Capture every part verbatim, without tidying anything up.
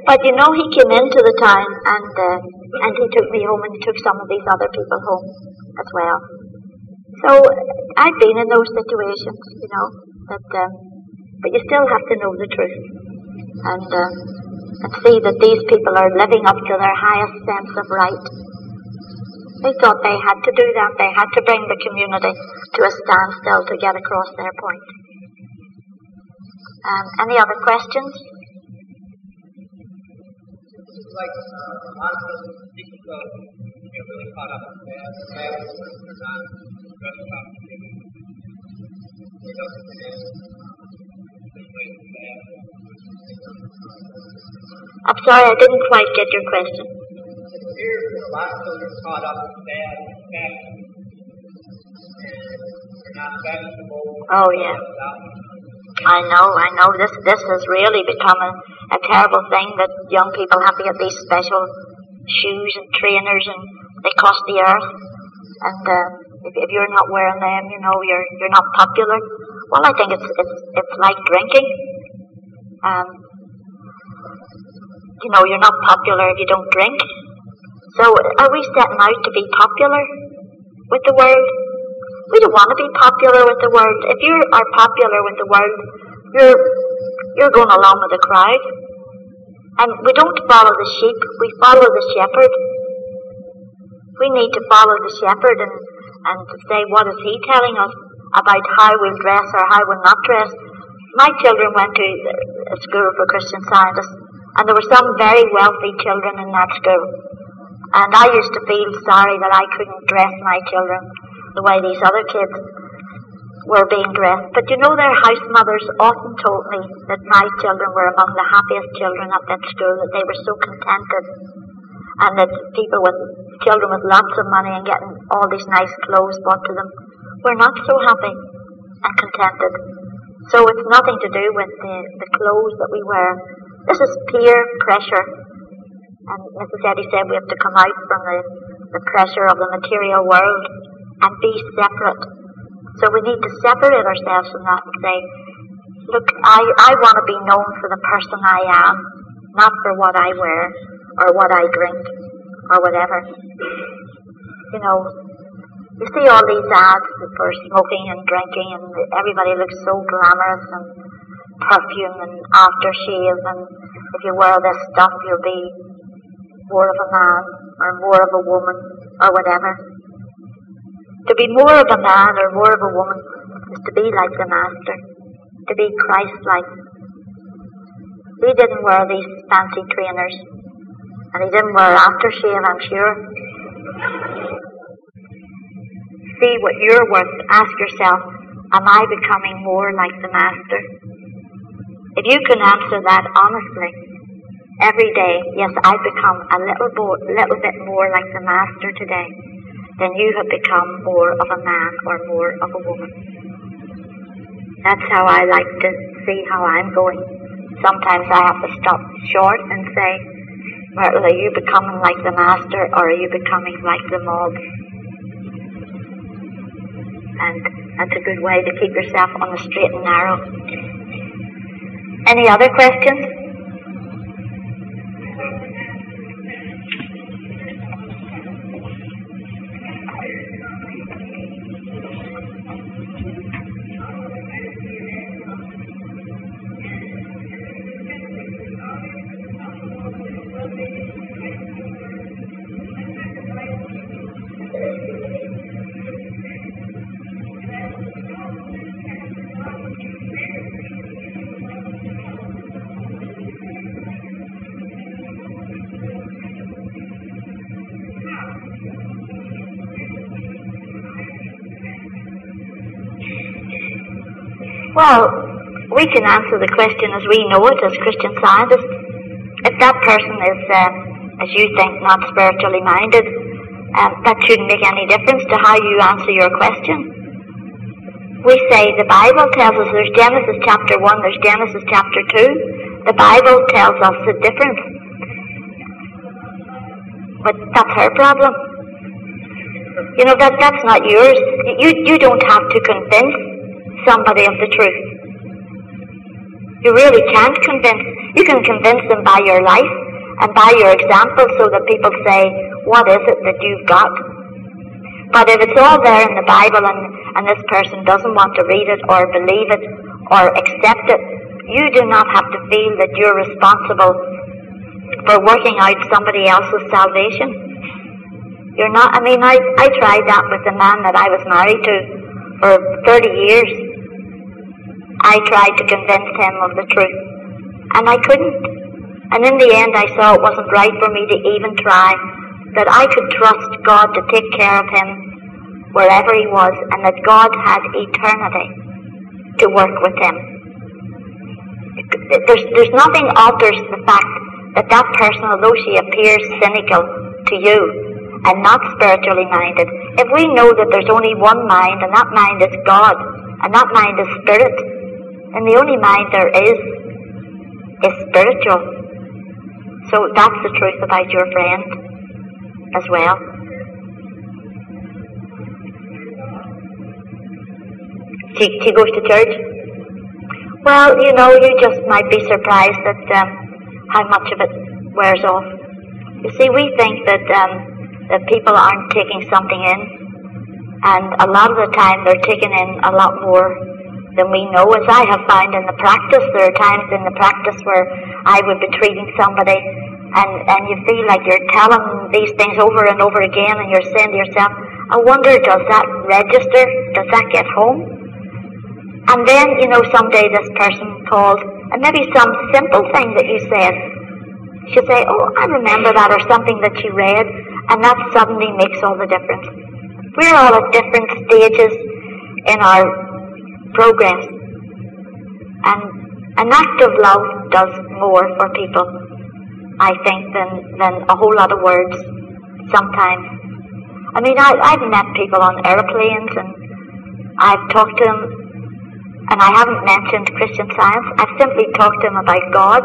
But you know, he came into the town and uh, and he took me home and he took some of these other people home as well. So I've been in those situations, you know, that, um, but you still have to know the truth and, uh, and see that these people are living up to their highest sense of right. They thought they had to do that. They had to bring the community to a standstill to get across their point. Um, any other questions? Like uh, a lot of us think about get really caught up in that. They're not dressed up. They don't understand. I'm sorry, I didn't quite get your question. It appears that a lot of children caught up in bad fashion and they're not fashionable. Oh yeah. I know, I know. This this has really become a, a terrible thing that young people have to get these special shoes and trainers, and they cost the earth. And uh, if, if you're not wearing them, you know, you're you're not popular. Well, I think it's it's it's like drinking. Um, you know, you're not popular if you don't drink. So, are we setting out to be popular with the world? We don't want to be popular with the world. If you are popular with the world, you're you're going along with the crowd. And we don't follow the sheep, we follow the shepherd. We need to follow the shepherd and, and to say, what is he telling us about how we'll dress or how we'll not dress? My children went to a school for Christian Scientists, and there were some very wealthy children in that school. And I used to feel sorry that I couldn't dress my children the way these other kids were being dressed. But you know, their house mothers often told me that my children were among the happiest children at that school, that they were so contented, and that people with children with lots of money and getting all these nice clothes bought to them were not so happy and contented. So it's nothing to do with the, the clothes that we wear. This is peer pressure. And Missus Eddy said we have to come out from the, the pressure of the material world and be separate. So we need to separate ourselves from that and say, look, I, I want to be known for the person I am, not for what I wear or what I drink or whatever. You know, you see all these ads for smoking and drinking, and everybody looks so glamorous and perfume and aftershave, and if you wear this stuff you'll be more of a man or more of a woman or whatever. To be more of a man or more of a woman is to be like the Master, to be Christ-like. He didn't wear these fancy trainers, and he didn't wear aftershave, I'm sure. See what you're worth. Ask yourself, am I becoming more like the Master? If you can answer that honestly, every day, yes, I've become a little, bo- little bit more like the Master today, then you have become more of a man or more of a woman. That's how I like to see how I'm going. Sometimes I have to stop short and say, Myrtle, are you becoming like the Master or are you becoming like the mob? And that's a good way to keep yourself on the straight and narrow. Any other questions? Well, we can answer the question as we know it as Christian Scientists. If that person is, uh, as you think, not spiritually minded, um, that shouldn't make any difference to how you answer your question. We say the Bible tells us there's Genesis chapter one, there's Genesis chapter two. The Bible tells us the difference. But that's her problem. You know, that that's not yours. You, you don't have to convince somebody of the truth. You really can't convince. You can convince them by your life and by your example so that people say, what is it that you've got? But if it's all there in the Bible and, and this person doesn't want to read it or believe it or accept it, you do not have to feel that you're responsible for working out somebody else's salvation. You're not, I mean, I, I tried that with the man that I was married to for thirty years. I tried to convince him of the truth, and I couldn't. And in the end, I saw it wasn't right for me to even try, that I could trust God to take care of him wherever he was, and that God had eternity to work with him. There's, there's nothing alters the fact that that person, although she appears cynical to you and not spiritually minded, if we know that there's only one mind, and that mind is God, and that mind is spirit, and the only mind there is is spiritual. So that's the truth about your friend as well. She, she goes to church. Well, you know, you just might be surprised at um, how much of it wears off. You see, we think that um, that people aren't taking something in, and a lot of the time they're taking in a lot more than we know. As I have found in the practice, there are times in the practice where I would be treating somebody, and, and you feel like you're telling these things over and over again, and you're saying to yourself, I wonder, does that register? Does that get home? And then, you know, someday this person called, and maybe some simple thing that you said, she'll say, oh, I remember that, or something that she read, and that suddenly makes all the difference. We're all at different stages in our progress, and an act of love does more for people, I think, than, than a whole lot of words sometimes. I mean, I, I've met people on airplanes, and I've talked to them, and I haven't mentioned Christian Science. I've simply talked to him about God.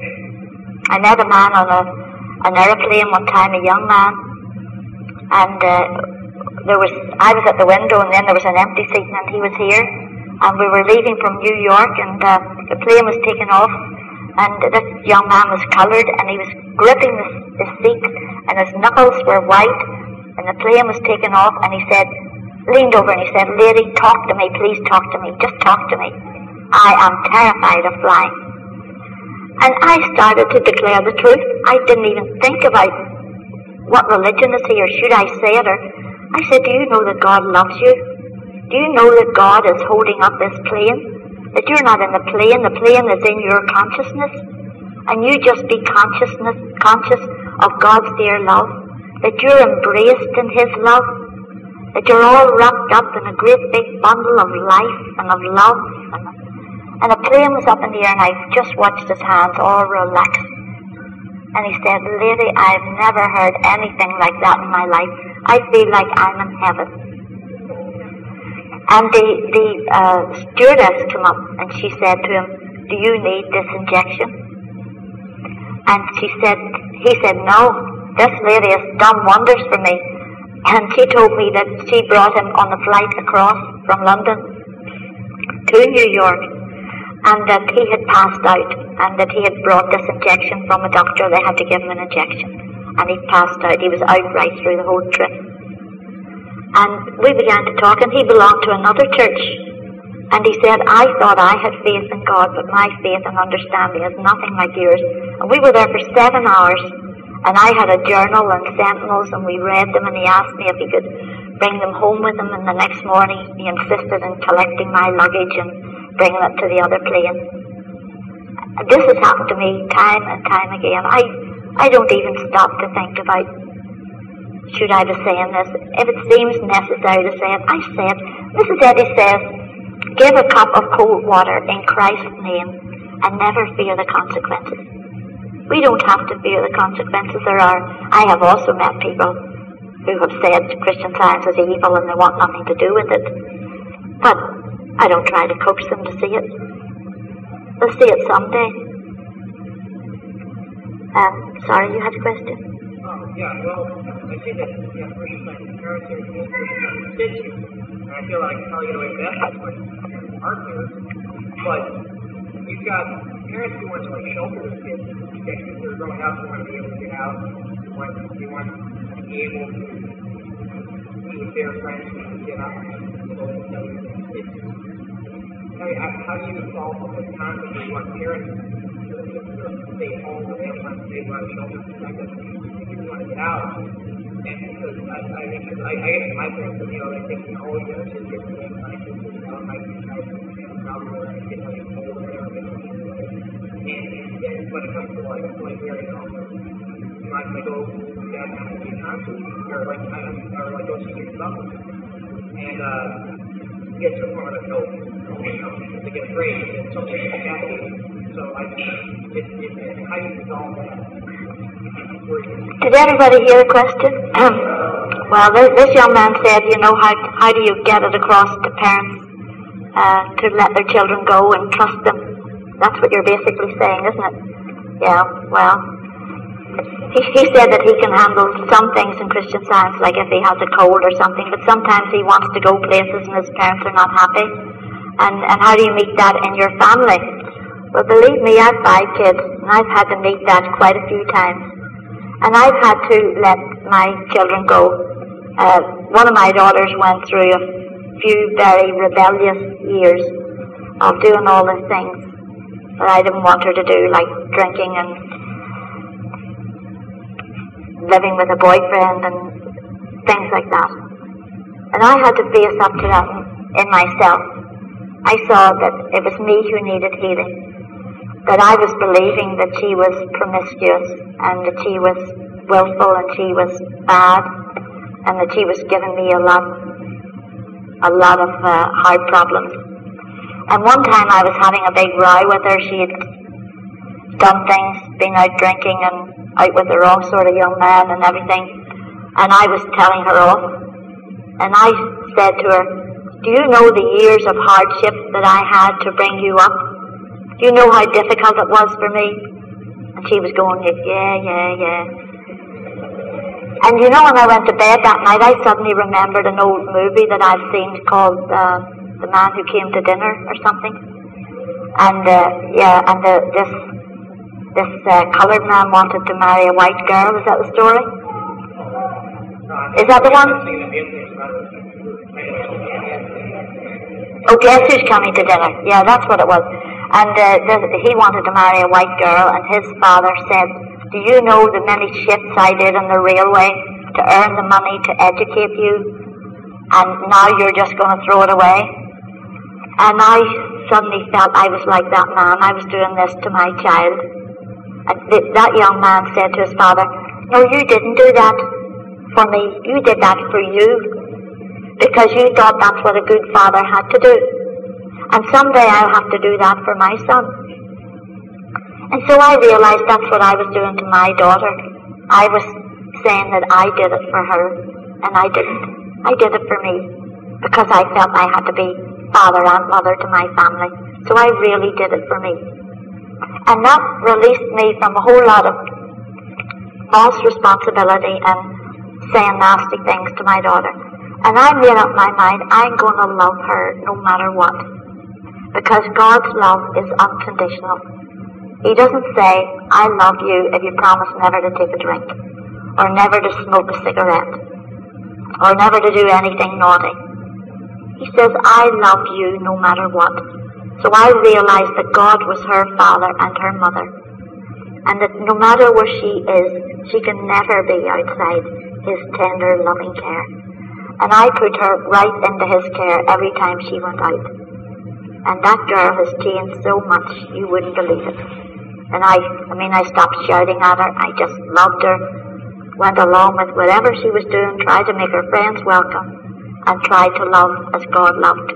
I met a man on a, an aeroplane one time, a young man, and uh, there was I was at the window, and then there was an empty seat, and he was here, and we were leaving from New York, and uh, the plane was taking off, and this young man was coloured, and he was gripping the, the seat, and his knuckles were white, and the plane was taking off, and he said, leaned over and he said, lady, talk to me, please talk to me, just talk to me. I am terrified of flying. And I started to declare the truth. I didn't even think about what religion is he, or should I say it, or I said, do you know that God loves you? Do you know that God is holding up this plane? That you're not in the plane, the plane is in your consciousness, and you just be consciousness, conscious of God's dear love, that you're embraced in his love, that you're all wrapped up in a great big bundle of life and of love. And, and the plane was up in the air, and I just watched his hands all relax. And he said, lady, I've never heard anything like that in my life. I feel like I'm in heaven. And the, the uh, stewardess came up, and she said to him, do you need this injection? And she said, he said, no, this lady has done wonders for me. And she told me that she brought him on the flight across from London to New York, and that he had passed out, and that he had brought this injection from a doctor. They had to give him an injection, and he passed out. He was out right through the whole trip. And we began to talk, and he belonged to another church. And he said, I thought I had faith in God, but my faith and understanding is nothing like yours. And we were there for seven hours. And I had a journal and sentinels, and we read them, and he asked me if he could bring them home with him, and the next morning he insisted in collecting my luggage and bringing it to the other plane. This has happened to me time and time again. I, I don't even stop to think about, should I be saying this? If it seems necessary to say it, I say it. Missus Eddy says, give a cup of cold water in Christ's name and never fear the consequences. We don't have to fear the consequences. There are, I have also met people who have said Christian Science is evil and they want nothing to do with it. But I don't try to coax them to see it. They'll see it someday. Um, sorry, you had a question? Oh, yeah, well, I see that, yeah, Christian Science character is fits you. And I feel like how you get away with that is when you're partners. But you've got parents who want to like shelter their kids. Their kids are growing up, they want to be able to get out. They want, they want to be able to be with their friends and get up and go to study. I mean, how do you solve this conflict? You want parents to stay home, and they want to stay around shelter. I guess people want to get out. And because I, I think, I, I guess my parents, you know, they think, oh, you know, just get to the night, just get out, night, night, and probably we're going to get like cold or whatever. And then when it comes to like, like where, you know, you might like go, yeah, I'm going to be conscious, or like, I don't, or like go see your stuff. And, uh, get to the point where like, no, you know, they get afraid, and something like that. So, like, it, it, it, how do you resolve that? Did everybody hear the question? Well, this, this young man said, you know, how how do you get it across to parents uh, to let their children go and trust them? That's what you're basically saying, isn't it? Yeah, well, he, he said that he can handle some things in Christian Science, like if he has a cold or something, but sometimes he wants to go places and his parents are not happy. And, and how do you meet that in your family? Well, believe me, I have five kids, and I've had to meet that quite a few times. And I've had to let my children go. Uh, one of my daughters went through a few very rebellious years of doing all the things that I didn't want her to do, like drinking and living with a boyfriend and things like that. And I had to face up to that in myself. I saw that it was me who needed healing. That I was believing that she was promiscuous and that she was willful and she was bad and that she was giving me a lot, a lot of uh, hard problems. And one time I was having a big row with her. She had done things, been out drinking and out with the wrong sort of young man and everything. And I was telling her off. And I said to her, do you know the years of hardship that I had to bring you up? Do you know how difficult it was for me? And she was going, yeah, yeah, yeah. And you know, when I went to bed that night, I suddenly remembered an old movie that I've seen called uh, The Man Who Came to Dinner or something. And, uh, yeah, and the, this this uh, coloured man wanted to marry a white girl. Is that the story? Is that the one? Oh, Guess Who's Coming to Dinner. Yeah, that's what it was. And uh, the, he wanted to marry a white girl, and his father said, do you know the many shifts I did on the railway to earn the money to educate you, and now you're just going to throw it away? And I suddenly felt I was like that man. I was doing this to my child. And th- that young man said to his father, no, you didn't do that for me. You did that for you, because you thought that's what a good father had to do. And someday I'll have to do that for my son. And so I realized that's what I was doing to my daughter. I was saying that I did it for her, and I didn't. I did it for me, because I felt I had to be father and mother to my family. So I really did it for me. And that released me from a whole lot of false responsibility and saying nasty things to my daughter. And I made up my mind, I'm going to love her no matter what. Because God's love is unconditional. He doesn't say, I love you if you promise never to take a drink, or never to smoke a cigarette, or never to do anything naughty. He says, I love you no matter what. So I realized that God was her father and her mother, and that no matter where she is, she can never be outside his tender, loving care. And I put her right into his care every time she went out. And that girl has changed so much, you wouldn't believe it. And I, I mean, I stopped shouting at her. I just loved her, went along with whatever she was doing, tried to make her friends welcome, and tried to love as God loved.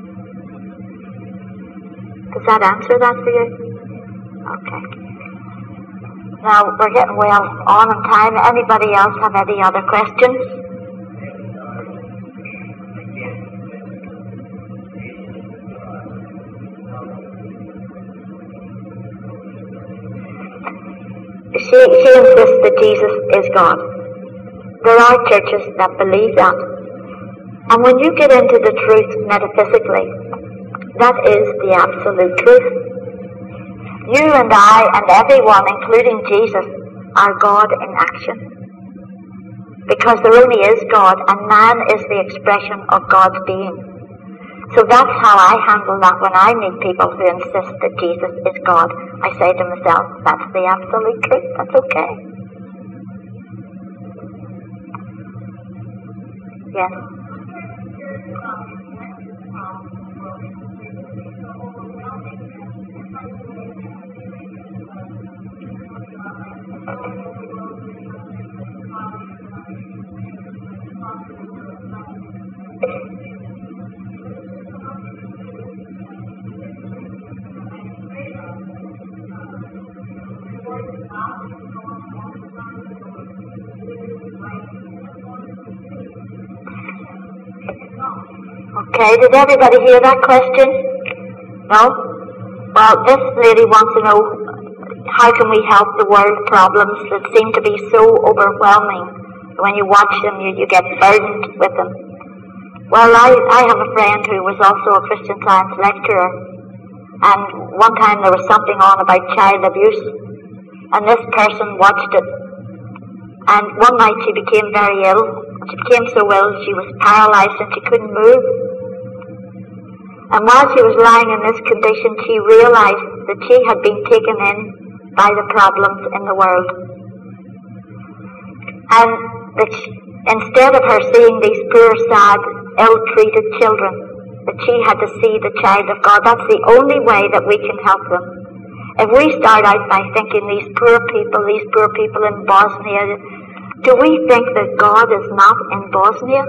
Does that answer that for you? Okay. Now, we're getting well on in time. Anybody else have any other questions? She, she insists that Jesus is God. There are churches that believe that. And when you get into the truth metaphysically, that is the absolute truth. You and I and everyone, including Jesus, are God in action. Because there only is God, and man is the expression of God's being. So that's how I handle that when I meet people who insist that Jesus is God. I say to myself, that's the absolute truth. That's okay. Yes. Okay, did everybody hear that question? No? Well, this lady wants to know, how can we help the world problems that seem to be so overwhelming? When you watch them, you, you get burdened with them. Well, I, I have a friend who was also a Christian Science lecturer, and one time there was something on about child abuse, and this person watched it, and one night she became very ill. She became so ill she was paralyzed and she couldn't move. And while she was lying in this condition, she realized that she had been taken in by the problems in the world. And that she, instead of her seeing these poor, sad, ill-treated children, that she had to see the child of God. That's the only way that we can help them. If we start out by thinking these poor people, these poor people in Bosnia, do we think that God is not in Bosnia?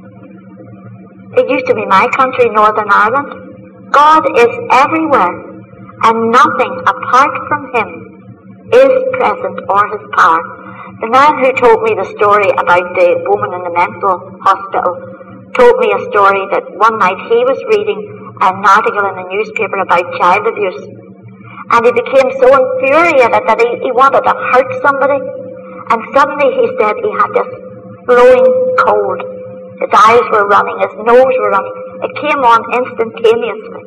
It used to be my country, Northern Ireland. God is everywhere, and nothing apart from Him is present or His power. The man who told me the story about the woman in the mental hospital told me a story that one night he was reading an article in the newspaper about child abuse, and he became so infuriated that he, he wanted to hurt somebody. And suddenly he said he had this glowing cold. His eyes were running, his nose were running. It came on instantaneously.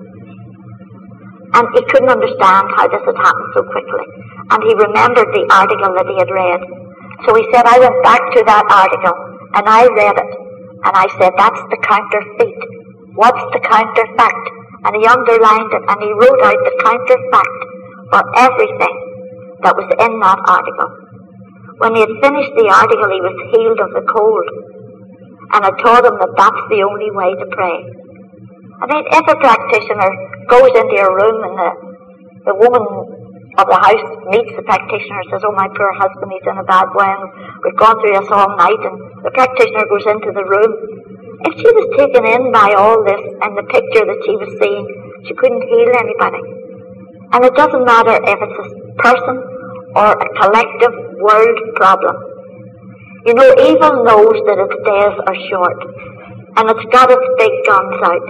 And he couldn't understand how this had happened so quickly. And he remembered the article that he had read. So he said, I went back to that article and I read it. And I said, that's the counterfeit. What's the counterfact? And he underlined it and he wrote out the counterfact for everything that was in that article. When he had finished the article, he was healed of the cold. And I told him that that's the only way to pray. I mean, if a practitioner goes into your room and the, the woman of the house meets the practitioner and says, oh, my poor husband, he's in a bad way, and we've gone through this all night, and the practitioner goes into the room. If she was taken in by all this and the picture that she was seeing, she couldn't heal anybody. And it doesn't matter if it's a person or a collective world problem. You know, evil knows that its days are short, and it's got its big guns out.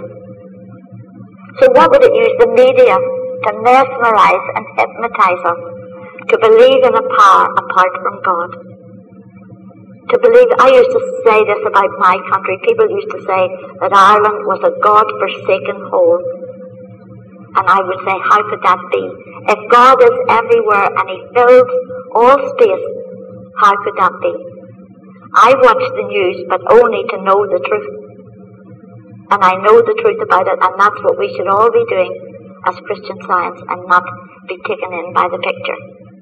So what would it use? The media to mesmerize and hypnotize us, to believe in a power apart from God. To believe, I used to say this about my country, people used to say that Ireland was a God-forsaken hole. And I would say, how could that be? If God is everywhere and He fills all space, how could that be? I watch the news, but only to know the truth. And I know the truth about it, and that's what we should all be doing as Christian Science, and not be taken in by the picture.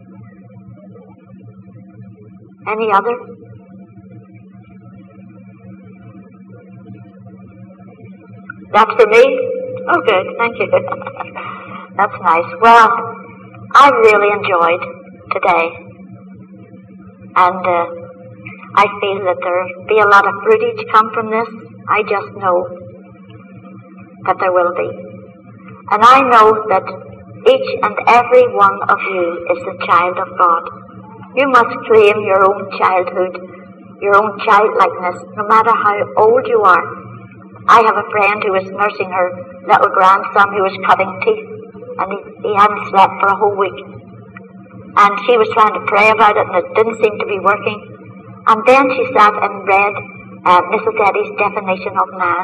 Any other? That's for me? Oh, good, thank you. That's nice. Well, I've really enjoyed today, and uh, I feel that there'll be a lot of fruitage come from this. I just know that there will be. And I know that each and every one of you is a child of God. You must claim your own childhood, your own childlikeness, no matter how old you are. I have a friend who was nursing her little grandson who was cutting teeth, and he, he hadn't slept for a whole week. And she was trying to pray about it, and it didn't seem to be working. And then she sat and read uh, Missus Eddy's definition of man.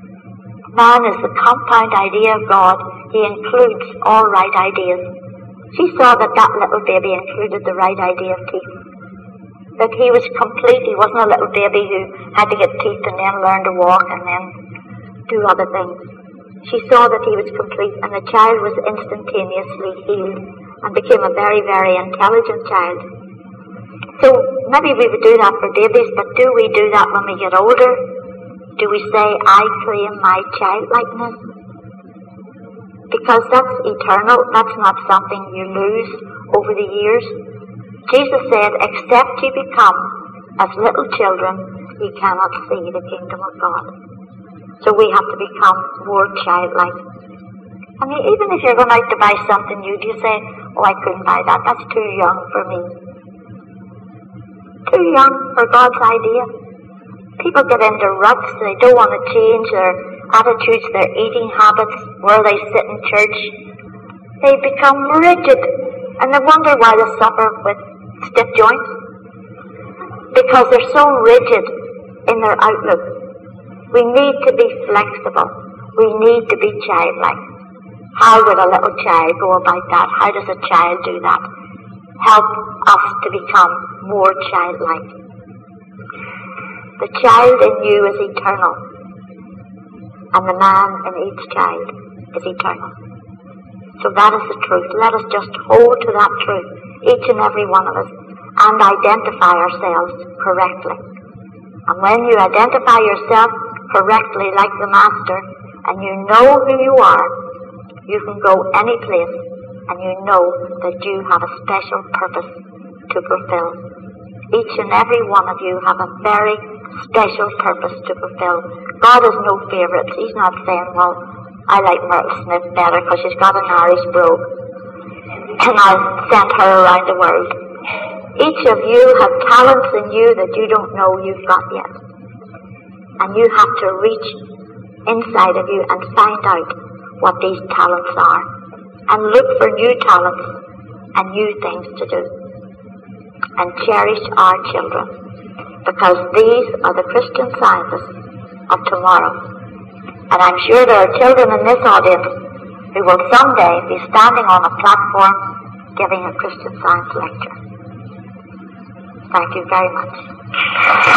Man is the compound idea of God. He includes all right ideas. She saw that that little baby included the right idea of teeth. That he was complete. He wasn't a little baby who had to get teeth and then learn to walk and then do other things. She saw that he was complete, and the child was instantaneously healed and became a very, very intelligent child. So maybe we would do that for babies, but do we do that when we get older? Do we say, I claim my childlikeness? Because that's eternal. That's not something you lose over the years. Jesus said, except you become as little children, you cannot see the kingdom of God. So we have to become more childlike. I mean, even if you're going out to buy something new, do you say, oh, I couldn't buy that. That's too young for me. Too young for God's idea. People get into ruts. They don't want to change their attitudes, their eating habits, where they sit in church. They become rigid, and they wonder why they suffer with stiff joints. Because they're so rigid in their outlook. We need to be flexible. We need to be childlike. How would a little child go about that? How does a child do that? Help us to become more childlike. The child in you is eternal, and the man in each child is eternal. So that is the truth. Let us just hold to that truth, each and every one of us, and identify ourselves correctly. And when you identify yourself correctly like the Master, and you know who you are, you can go any place, and you know that you have a special purpose to fulfill. Each and every one of you have a very special purpose to fulfill. God has no favorites. He's not saying, well, I like Myrtle Smith better because she's got an Irish brogue, and I'll send her around the world. Each of you have talents in you that you don't know you've got yet. And you have to reach inside of you and find out what these talents are. And look for new talents and new things to do. And cherish our children. Because these are the Christian scientists of tomorrow. And I'm sure there are children in this audience who will someday be standing on a platform giving a Christian Science lecture. Thank you very much.